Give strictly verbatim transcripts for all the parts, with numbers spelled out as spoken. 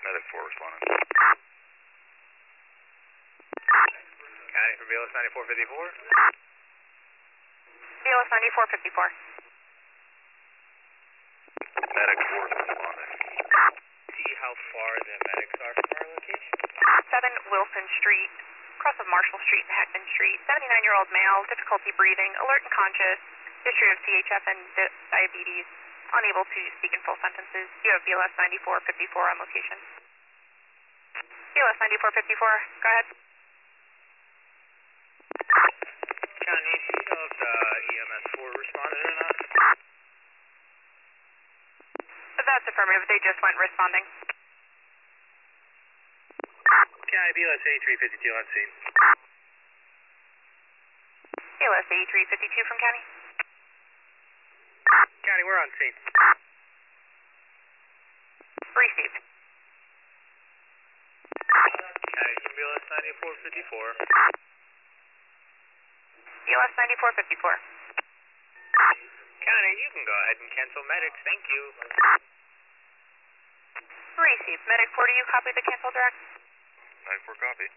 Medic four responding. County for B L S ninety-four fifty-four. B L S ninety-four fifty-four. Medic four responding. See how far the medics are from our location? seven Wilson Street, cross of Marshall Street and Heckman Street. seventy-nine-year-old male, difficulty breathing, alert and conscious, history of C H F and di diabetes, unable to speak in full sentences. You have B L S ninety-four fifty-four on location. B L S ninety-four fifty-four, go ahead. County, do you know if the E M S four responded or not? That's affirmative. They just went responding. County, B L S eighty-three fifty-two on scene. B L S eighty-three fifty-two from County. County, we're on scene. Received. County for B L S ninety-four fifty-four. B L S ninety-four fifty-four. County, you can go ahead and cancel medics. Thank you. Received. Medic four, do you copy the cancel direct? nine four copy.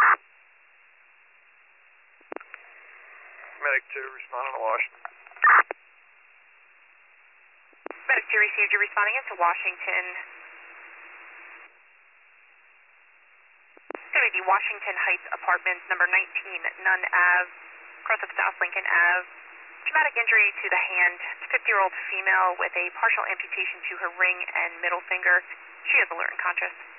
Medic two responding to Washington. Medic two received. You're responding into Washington. It's going to be the Washington Heights Apartments, number nineteen, Nunn Ave, cross of South Lincoln Ave. Traumatic injury to the hand, fifty-year-old female with a partial amputation to her ring and middle finger. She is alert and conscious.